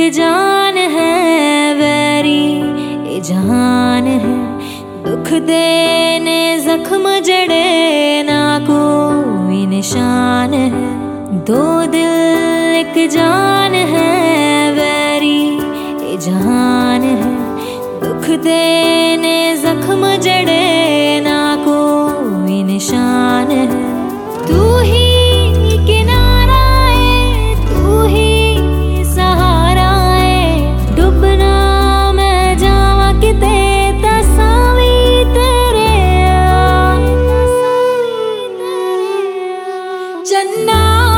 जान है वैरी ये जहान है, दुख देने जख्म जड़े ना कोई निशान है। दो दिल एक जान है वैरी ये जहान है, दुख देने जख्म जड़े ना कोई निशान है। तू ही किनारा है, तू ही सहारा है, डूबना मैं जावा किते तसावी तेरे चन्ना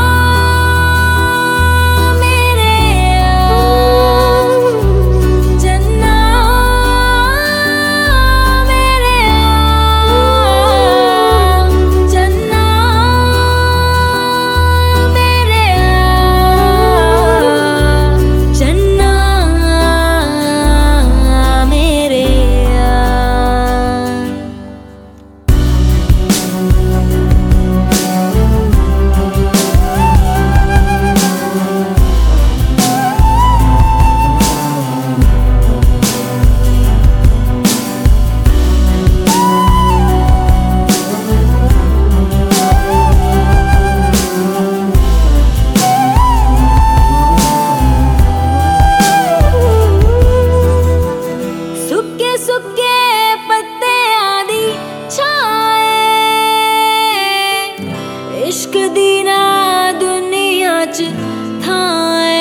इश्क दी ना दुनिया च थाए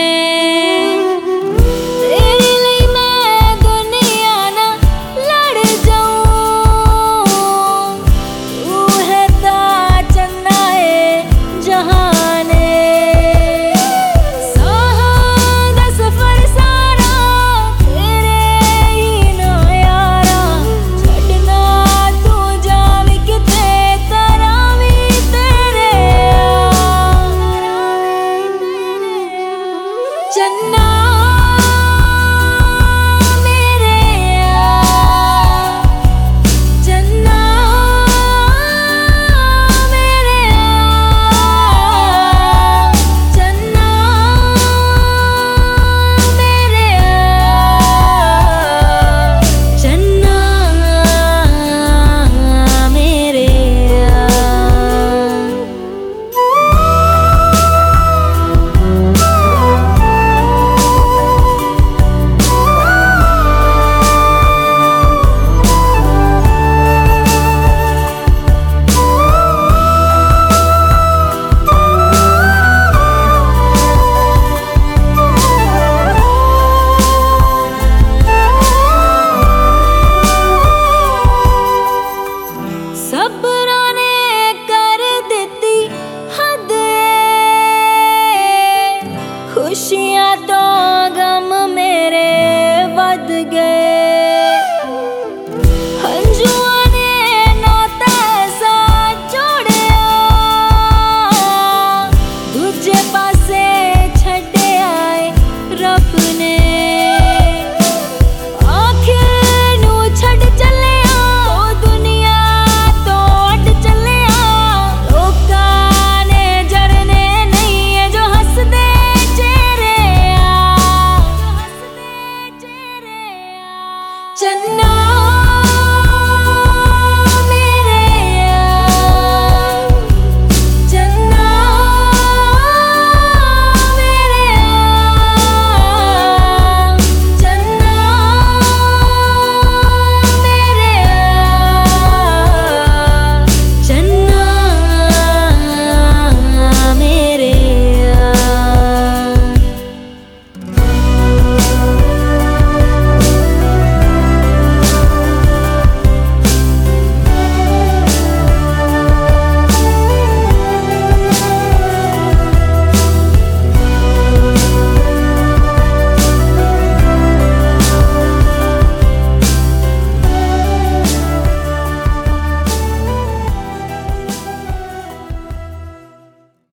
तेरे लिए मैं दुनिया ना लड़ जाऊं। तू है ता चन्ना है जहाने साहा दा सफर सारा तेरे ही ना यारा, छड़ना तू जावी किते तरावी चन्ना मेरे चन्ना मेरे चन्ना मेरे चन्ना मेरे सबरा ने कर देती हद, खुशियां तो गम मेरे वध गए। हंजुआ ने नाता ऐसा जोड़िया, दूजे पासे छड्डे आए रब ने। आखिर नू छड़ चले चन्ना